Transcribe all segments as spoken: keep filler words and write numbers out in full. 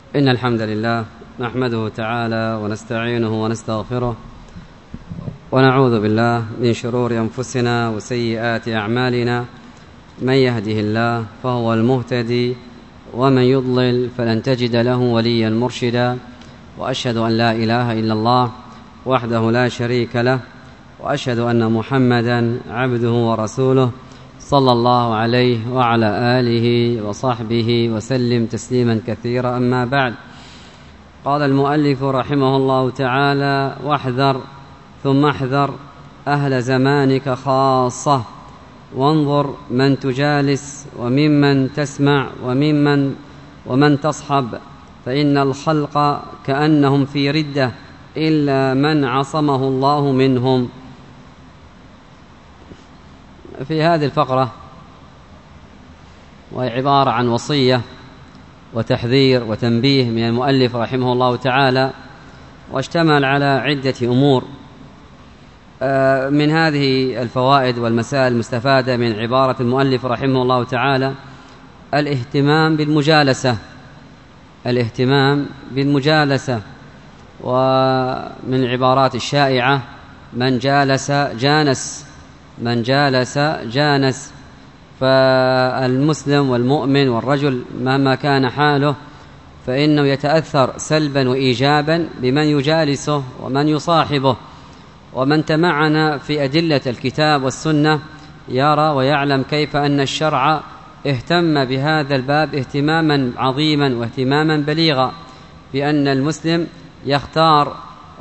إن الحمد لله نحمده تعالى ونستعينه ونستغفره ونعوذ بالله من شرور أنفسنا وسيئات أعمالنا. من يهده الله فهو المهتدي ومن يضلل فلن تجد له وليا مرشدا. وأشهد أن لا إله إلا الله وحده لا شريك له، وأشهد أن محمدا عبده ورسوله صلى الله عليه وعلى آله وصحبه وسلم تسليما كثيرا. أما بعد، قال المؤلف رحمه الله تعالى: واحذر ثم احذر أهل زمانك خاصة، وانظر من تجالس وممن تسمع وممن ومن تصحب، فإن الخلق كأنهم في ردة إلا من عصمه الله منهم. في هذه الفقرة، وهي عبارة عن وصية وتحذير وتنبيه من المؤلف رحمه الله تعالى، واشتمل على عدة أمور. من هذه الفوائد والمسائل المستفادة من عبارة المؤلف رحمه الله تعالى الاهتمام بالمجالسة الاهتمام بالمجالسة ومن العبارات الشائعة: من جالس جانس من جالس جانس. فالمسلم والمؤمن والرجل مهما كان حاله فإنه يتأثر سلبا وإيجابا بمن يجالسه ومن يصاحبه. ومن تمعن في أدلة الكتاب والسنة يرى ويعلم كيف أن الشرع اهتم بهذا الباب اهتماما عظيما واهتماما بليغا، بأن المسلم يختار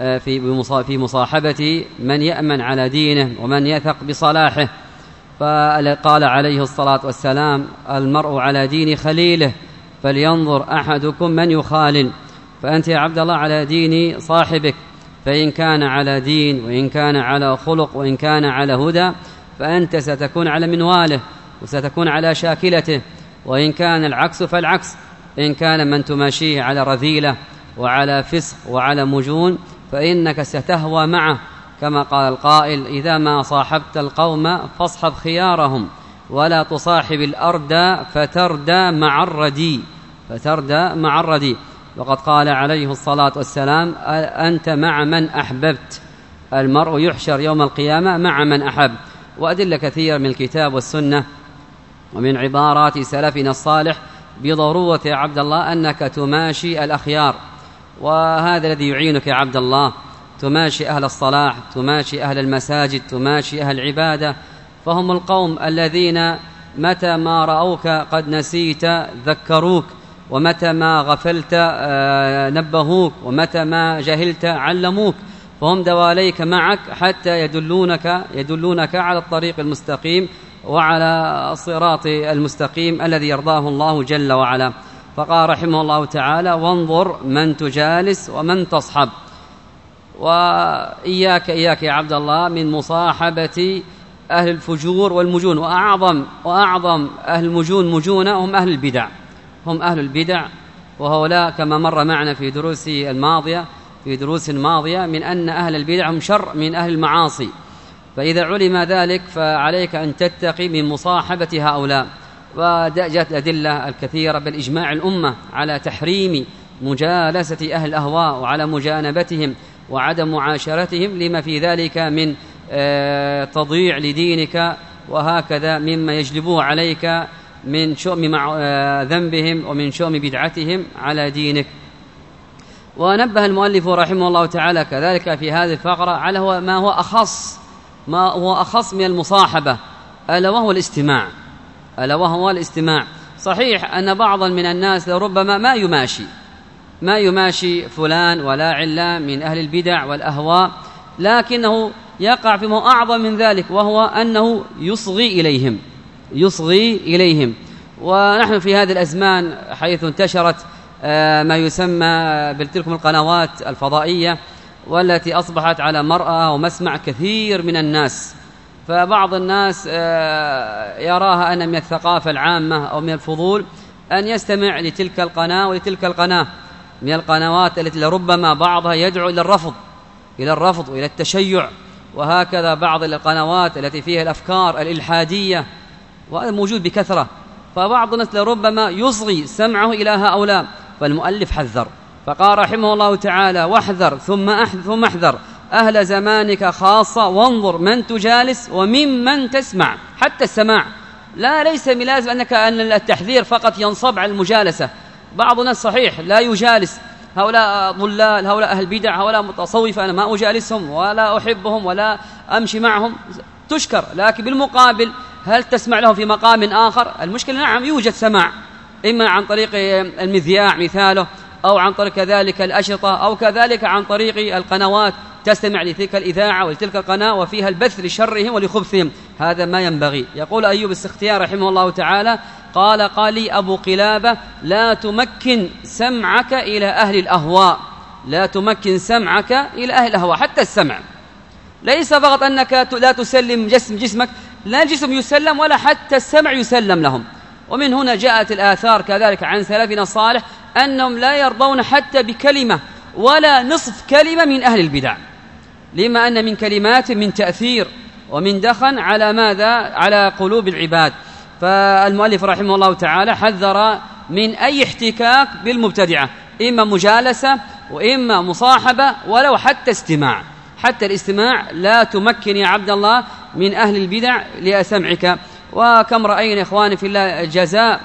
في مصاحبته من يأمن على دينه ومن يثق بصلاحه. فقال عليه الصلاة والسلام: المرء على دين خليله فلينظر أحدكم من يخالل. فأنت يا عبد الله على دين صاحبك، فإن كان على دين وإن كان على خلق وإن كان على هدى فأنت ستكون على منواله وستكون على شاكلته، وإن كان العكس فالعكس. إن كان من تماشيه على رذيلة وعلى فسق وعلى مجون فإنك ستهوى معه، كما قال القائل: إذا ما صاحبت القوم فاصحب خيارهم ولا تصاحب الأردى فتردى مع الردي فتردى مع الردي. وقد قال عليه الصلاة والسلام: أنت مع من أحببت، المرء يحشر يوم القيامة مع من أحب. وأدلة كثير من الكتاب والسنة ومن عبارات سلفنا الصالح بضرورة يا عبد الله أنك تماشي الأخيار، وهذا الذي يعينك يا عبد الله. تماشي أهل الصلاح، تماشي أهل المساجد، تماشي أهل العبادة، فهم القوم الذين متى ما رأوك قد نسيت ذكروك، ومتى ما غفلت نبهوك، ومتى ما جهلت علموك. فهم دواليك معك حتى يدلونك يدلونك على الطريق المستقيم وعلى الصراط المستقيم الذي يرضاه الله جل وعلا. فقال رحمه الله تعالى: وانظر من تجالس ومن تصحب. وإياك إياك يا عبد الله من مصاحبة أهل الفجور والمجون، وأعظم وأعظم أهل المجون مجونة هم أهل البدع هم أهل البدع وهؤلاء كما مر معنا في دروس الماضية في دروس ماضية من أن أهل البدع هم شر من أهل المعاصي. فإذا علم ذلك فعليك أن تتقي من مصاحبة هؤلاء. وجاءت الأدلة الكثيرة بل إجماع الأمة على تحريم مجالسة أهل الأهواء وعلى مجانبتهم وعدم معاشرتهم لما في ذلك من تضييع لدينك، وهكذا مما يجلبوه عليك من شؤم ذنبهم ومن شؤم بدعتهم على دينك. ونبه المؤلف رحمه الله تعالى كذلك في هذه الفقرة على هو ما هو أخص ما هو أخص من المصاحبة، ألا وهو الاستماع ألا وهو الاستماع. صحيح أن بعضا من الناس لربما ما يماشي ما يماشي فلان ولا علان من أهل البدع والأهواء، لكنه يقع فيما أعظم من ذلك، وهو أنه يصغي إليهم يصغي إليهم ونحن في هذه الأزمان حيث انتشرت ما يسمى بتلك القنوات الفضائية والتي أصبحت على مرأى ومسمع كثير من الناس، فبعض الناس يراها أن من الثقافة العامة أو من الفضول أن يستمع لتلك القناة ولتلك القناة من القنوات التي لربما بعضها يدعو إلى الرفض إلى الرفض وإلى التشيع، وهكذا بعض القنوات التي فيها الأفكار الإلحادية، وهذا موجود بكثرة. فبعض الناس لربما يصغي سمعه إلى هؤلاء فالمؤلف حذر فقال رحمه الله تعالى: واحذر ثم أحذر ثم احذر أهل زمانك خاصة، وانظر من تجالس وممن تسمع. حتى السماع لا ليس بلازم أنك أن التحذير فقط ينصب على المجالسة. بعض الناس صحيح لا يجالس، هؤلاء ضلال، هؤلاء أهل بدع، هؤلاء متصوفة، أنا ما أجالسهم ولا أحبهم ولا أمشي معهم، تشكر. لكن بالمقابل هل تسمع لهم في مقام آخر؟ المشكلة نعم يوجد سماع، إما عن طريق المذياع مثاله، أو عن طريق كذلك الأشرطة، أو كذلك عن طريق القنوات، تستمع لتلك الإذاعة ولتلك القناة وفيها البث لشرهم ولخبثهم، هذا ما ينبغي. يقول أيوب السختياني رحمه الله تعالى: قال قال لي أبو قلابة: لا تمكن سمعك إلى أهل الأهواء، لا تمكن سمعك إلى أهل الأهواء. حتى السمع ليس فقط أنك لا تسلم جسم جسمك، لا الجسم يسلم ولا حتى السمع يسلم لهم. ومن هنا جاءت الآثار كذلك عن سلفنا الصالح أنهم لا يرضون حتى بكلمة ولا نصف كلمة من أهل البدع، لما أن من كلمات من تأثير ومن دخن على ماذا؟ على قلوب العباد. فالمؤلف رحمه الله تعالى حذر من أي احتكاك بالمبتدعة، إما مجالسة وإما مصاحبة ولو حتى استماع. حتى الاستماع لا تمكن يا عبد الله من أهل البدع لسمعك. وكم رأينا إخواني في الله جزاء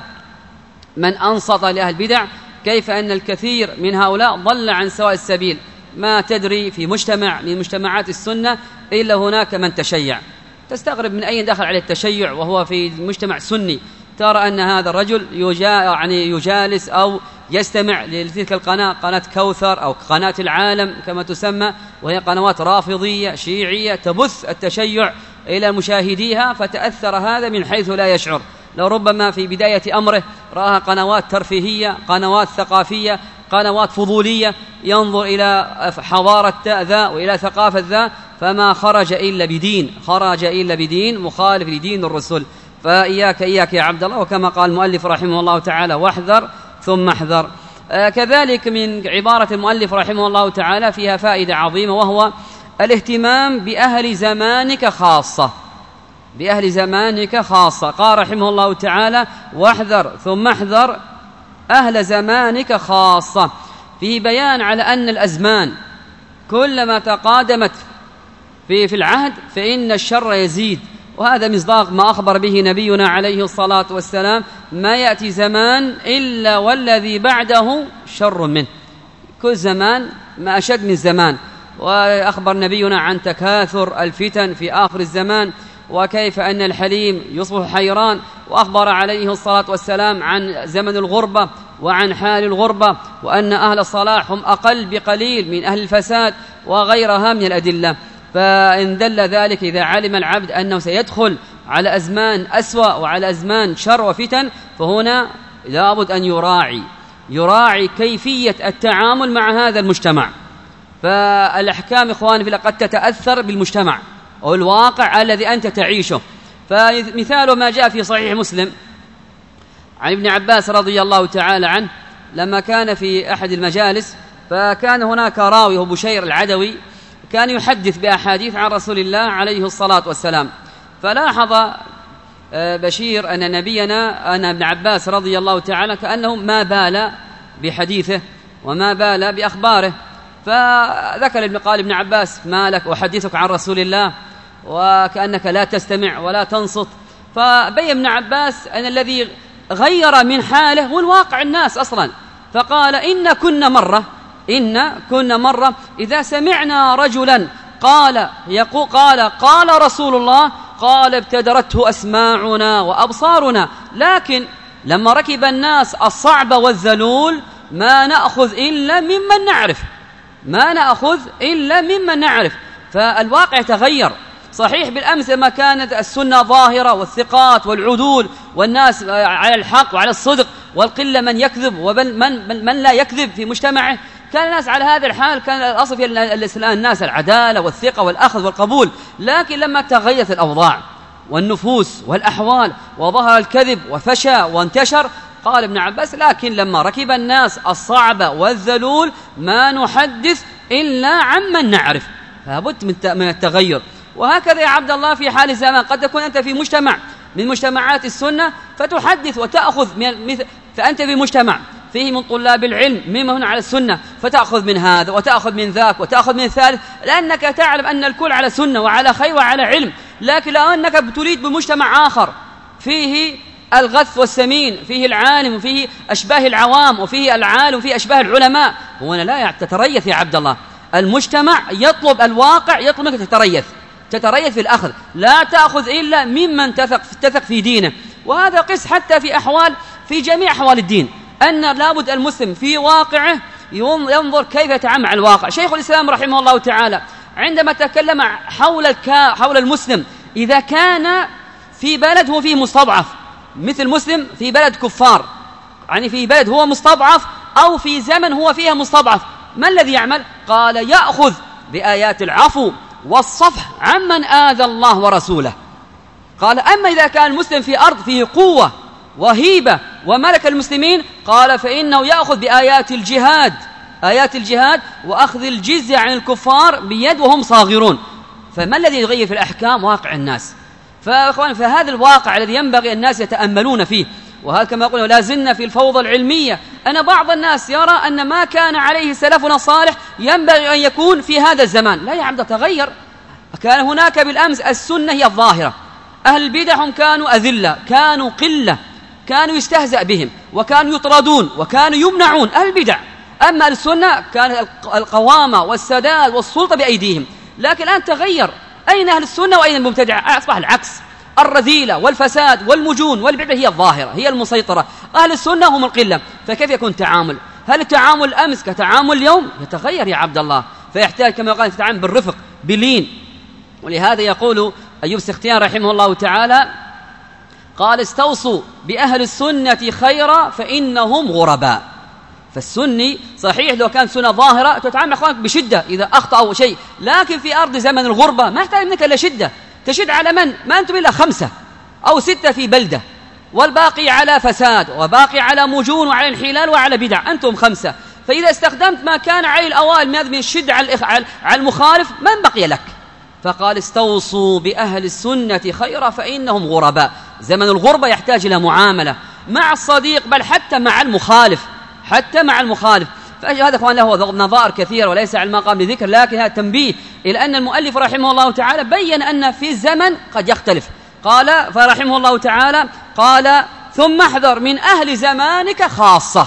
من أنصت لأهل البدع، كيف أن الكثير من هؤلاء ضل عن سواء السبيل. ما تدري في مجتمع من مجتمعات السنة إلا هناك من تشيع، تستغرب من أين دخل عليه التشيع وهو في مجتمع سني. ترى أن هذا الرجل يجا يعني يجالس أو يستمع لتلك القناة، قناة كوثر أو قناة العالم كما تسمى، وهي قنوات رافضية شيعية تبث التشيع إلى مشاهديها، فتأثر هذا من حيث لا يشعر. لو ربما في بداية أمره رأى قنوات ترفيهية، قنوات ثقافية، قنوات فضولية، ينظر إلى حضارة ذا وإلى ثقافة ذا، فما خرج إلا بدين، خرج إلا بدين مخالف لدين الرسل. فإياك إياك يا عبد الله. وكما قال المؤلف رحمه الله تعالى: واحذر ثم احذر. آه كذلك من عبارة المؤلف رحمه الله تعالى فيها فائدة عظيمة، وهو الاهتمام بأهل زمانك خاصة، بأهل زمانك خاصة. قال رحمه الله تعالى: واحذر ثم احذر أهل زمانك خاصة، فيه بيان على أن الأزمان كلما تقادمت في في العهد فإن الشر يزيد، وهذا مصداق ما أخبر به نبينا عليه الصلاة والسلام: ما يأتي زمان إلا والذي بعده شر منه. كل زمان ما أشد من زمان. وأخبر نبينا عن تكاثر الفتن في آخر الزمان، وكيف أن الحليم يصبح حيران. وأخبر عليه الصلاة والسلام عن زمن الغربة وعن حال الغربة، وأن أهل الصلاح هم أقل بقليل من أهل الفساد، وغيرها من الأدلة. فإن دل ذلك إذا علم العبد أنه سيدخل على أزمان أسوأ وعلى أزمان شر وفتن، فهنا لابد أن يراعي يراعي كيفية التعامل مع هذا المجتمع. فالأحكام إخواني قد تتأثر بالمجتمع أو الواقع الذي أنت تعيشه. فمثال ما جاء في صحيح مسلم عن ابن عباس رضي الله تعالى عنه، لما كان في أحد المجالس، فكان هناك راوي هو بشير العدوي، كان يحدث بأحاديث عن رسول الله عليه الصلاة والسلام. فلاحظ بشير أن نبينا أن ابن عباس رضي الله تعالى كأنه ما بال بحديثه وما بال بأخباره. فذكر ابن قال ابن عباس: ما لك أحدثك عن رسول الله وكأنك لا تستمع ولا تنصت. فبين ابن عباس أن الذي غير من حاله هو الواقع الناس أصلا. فقال: إن كنا مرة إن كنا مرة إذا سمعنا رجلا قال يقول قال قال رسول الله، قال ابتدرته أسماعنا وأبصارنا، لكن لما ركب الناس الصعب والذلول ما نأخذ إلا ممن نعرف ما نأخذ إلا ممن نعرف. فالواقع تغير. صحيح بالأمس ما كانت السنة ظاهرة والثقات والعدول والناس على الحق وعلى الصدق، والقلة من يكذب ومن من, من لا يكذب في مجتمعه، كان الناس على هذا الحال، كان الأصل في الناس العدالة والثقة والأخذ والقبول. لكن لما تغيرت الأوضاع والنفوس والأحوال وظهر الكذب وفشى وانتشر، قال ابن عباس: لكن لما ركب الناس الصعب والذلول ما نحدث إلا عمن نعرف. فلابد من التغير. وهكذا يا عبد الله في حال الزمان، قد تكون أنت في مجتمع من مجتمعات السنة فتحدث وتأخذ من، فأنت في مجتمع فيه من طلاب العلم ممن على السنة، فتأخذ من هذا وتأخذ من ذاك وتأخذ من الثالث، لأنك تعلم أن الكل على سنة وعلى خير وعلى علم. لكن لو أنك تريد بمجتمع آخر فيه الغث والسمين، فيه العالم وفيه أشباه العوام وفيه العالم وفيه أشباه العلماء، هنا لا تتريث يا عبد الله. المجتمع يطلب الواقع، يطلب منك تتريث تتريث في الأخذ، لا تأخذ إلا ممن تثق تثق في دينه. وهذا قس حتى في أحوال في جميع أحوال الدين، أن لابد المسلم في واقعه ينظر كيف يتعامل مع الواقع. شيخ الإسلام رحمه الله تعالى عندما تكلم حول الكا حول المسلم إذا كان في بلد هو فيه مستضعف، مثل مسلم في بلد كفار، يعني في بلد هو مستضعف أو في زمن هو فيها مستضعف، ما الذي يعمل؟ قال يأخذ بآيات العفو والصفح عمن آذى الله ورسوله. قال أما إذا كان المسلم في أرض فيه قوة وهيبة وملك المسلمين، قال فإنه يأخذ بآيات الجهاد آيات الجهاد وأخذ الجزية عن الكفار بيد وهم صاغرون. فما الذي يغير في الأحكام؟ واقع الناس. فهذا الواقع الذي ينبغي الناس يتأملون فيه. وهذا كما قلنا لا زلنا في الفوضى العلمية، أن بعض الناس يرى أن ما كان عليه سلفنا الصالح ينبغي أن يكون في هذا الزمان. لا يا عبد، تغير. كان هناك بالأمس السنة هي الظاهرة، أهل البدع هم كانوا أذلة، كانوا قلة، كانوا يستهزأ بهم وكانوا يطردون وكانوا يمنعون أهل البدع. أما السنة كانت القوامة والسداد والسلطة بأيديهم. لكن الآن تغير، أين أهل السنة وأين المبتدع؟ أصبح العكس، الرذيلة والفساد والمجون والبدع هي الظاهرة هي المسيطرة، أهل السنة هم القلة. فكيف يكون التعامل؟ هل التعامل الأمس كتعامل اليوم؟ يتغير يا عبد الله، فيحتاج كما قال تتعامل بالرفق بلين. ولهذا يقول أيوب السختيان رحمه الله تعالى قال استوصوا بأهل السنة خيرا فإنهم غرباء. فالسني صحيح لو كان سنة ظاهرة تتعامل أخوانك بشدة إذا أخطأ أو شيء، لكن في أرض زمن الغربة ما يحتاج منك إلا شدة. تشد على من؟ ما أنتم إلا خمسة أو ستة في بلدة، والباقي على فساد وباقي على مجون وعلى انحلال وعلى بدع، أنتم خمسة. فإذا استخدمت ما كان عليه الأوائل من الشدة على المخالف من بقي لك؟ فقال استوصوا بأهل السنة خيرا فإنهم غرباء. زمن الغربة يحتاج إلى معاملة مع الصديق، بل حتى مع المخالف حتى مع المخالف. فهذا كمان له نظائر كثيرة وليس على المقام لذكر، لكن هذا تنبيه إلى أن المؤلف رحمه الله تعالى بيّن أن في الزمن قد يختلف. قال فرحمه الله تعالى قال ثم احذر من أهل زمانك خاصة.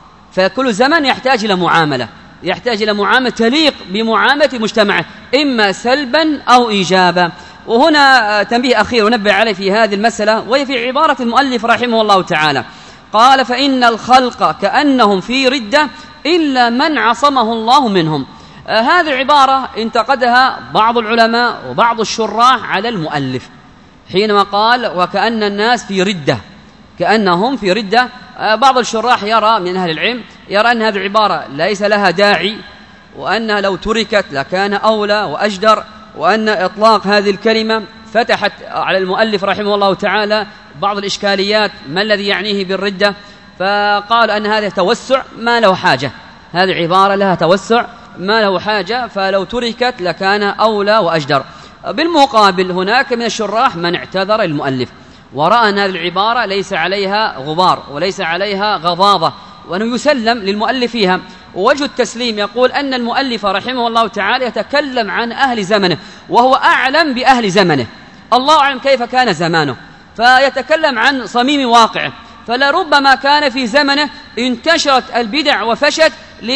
فكل زمن يحتاج إلى معاملة يحتاج إلى معاملة تليق بمعاملة مجتمعه، إما سلبا أو إيجابا. وهنا تنبيه أخير ونبه عليه في هذه المسألة، وهي في عبارة المؤلف رحمه الله تعالى قال فإن الخلق كأنهم في ردة إلا من عصمه الله منهم. آه هذه العبارة انتقدها بعض العلماء وبعض الشراح على المؤلف حينما قال وكأن الناس في ردة، كأنهم في ردة. آه بعض الشراح يرى من أهل العلم يرى أن هذه العبارة ليس لها داعي، وأنها لو تركت لكان أولى وأجدر، وأن إطلاق هذه الكلمة فتحت على المؤلف رحمه الله تعالى بعض الإشكاليات ما الذي يعنيه بالردة. فقال أن هذا توسع ما له حاجة، هذه عبارة لها توسع ما له حاجة، فلو تركت لكان أولى وأجدر. بالمقابل هناك من الشراح من اعتذر المؤلف ورأى أن هذه العبارة ليس عليها غبار وليس عليها غضاضة، وأنه يسلم للمؤلف فيها. ووجه التسليم يقول أن المؤلف رحمه الله تعالى يتكلم عن أهل زمنه وهو أعلم بأهل زمنه، الله أعلم كيف كان زمانه، فيتكلم عن صميم واقعه. فلربما كان في زمنه انتشرت البدع وفشت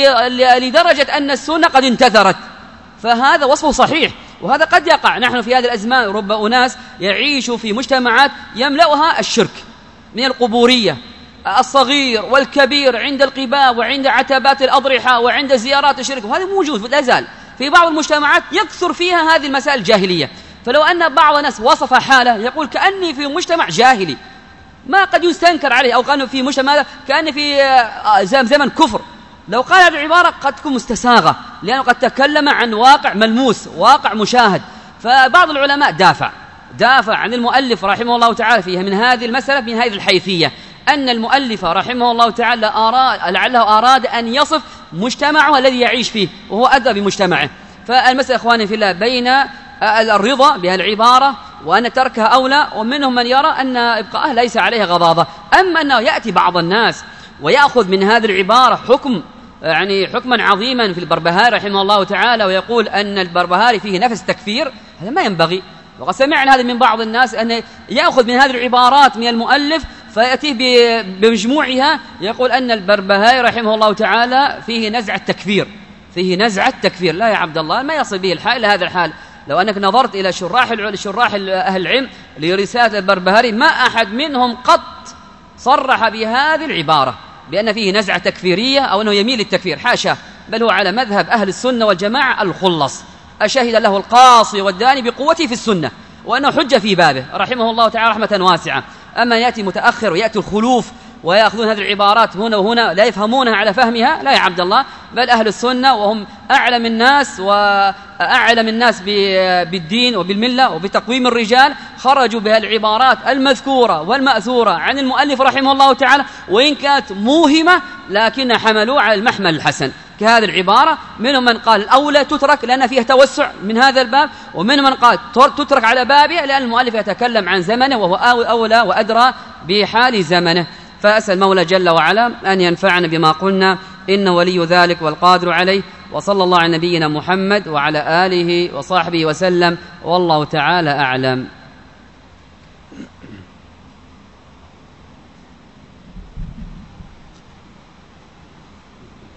لدرجة أن السنة قد انتثرت، فهذا وصفه صحيح. وهذا قد يقع، نحن في هذه الأزمان رب أناس يعيش في مجتمعات يملأها الشرك من القبورية الصغير والكبير عند القباب وعند عتبات الأضرحة وعند زيارات الشرك، وهذا موجود لا زال في بعض المجتمعات يكثر فيها هذه المسائل الجاهلية. فلو أن بعض الناس وصف حاله يقول كأني في مجتمع جاهلي ما قد يستنكر عليه، أو كأنه في مجتمع كأني في زمن كفر، لو قال هذه العبارة قد تكون مستساغة لأنه قد تكلم عن واقع ملموس واقع مشاهد. فبعض العلماء دافع دافع عن المؤلف رحمه الله تعالى فيها من هذه المسألة من هذه الحيثية، أن المؤلف رحمه الله تعالى أراد لعله أراد أن يصف مجتمعه الذي يعيش فيه وهو أدى بمجتمعه. فالمسألة إخواني في الله بين الرضا بهذه العبارة وأن تركها أولى، ومنهم من يرى أن إبقاءها ليس عليها غضاضة. أما أنه يأتي بعض الناس ويأخذ من هذه العبارة حكم يعني حكما عظيما في البربهاري رحمه الله تعالى، ويقول أن البربهاري فيه نفس تكفير، هذا ما ينبغي. وقد سمعنا هذا من بعض الناس، أن يأخذ من هذه العبارات من المؤلف فيأتيه بمجموعها يقول أن البربهاري رحمه الله تعالى فيه نزع التكفير، فيه نزع التكفير. لا يا عبد الله، ما يصل به الحال إلى هذا الحال. لو أنك نظرت إلى شراح شراح أهل العلم لرسالة البربهاري ما أحد منهم قط صرح بهذه العبارة بأن فيه نزعة تكفيرية أو أنه يميل للتكفير، حاشا، بل هو على مذهب أهل السنة والجماعة الخلص، أشهد له القاصي والداني بقوته في السنة وأنه حجة في بابه رحمه الله تعالى رحمة واسعة. أما يأتي متأخر ويأتي الخلوف ويأخذون هذه العبارات هنا وهنا لا يفهمونها على فهمها، لا يا عبد الله، بل أهل السنة وهم أعلم الناس وأعلم الناس بالدين وبالملة وبتقويم الرجال خرجوا بها العبارات المذكورة والمأثورة عن المؤلف رحمه الله تعالى، وإن كانت موهمة لكن حملوا على المحمل الحسن. كهذه العبارة منهم من قال الأولى تترك لأن فيها توسع من هذا الباب، ومنهم من قال تترك على بابها لأن المؤلف يتكلم عن زمنه وهو أولى وأدرى بحال زمنه. فأسأل المولى جل وعلا أن ينفعنا بما قلنا، إنه ولي ذلك والقادر عليه. وصلى الله على نبينا محمد وعلى آله وصحبه وسلم، والله تعالى أعلم.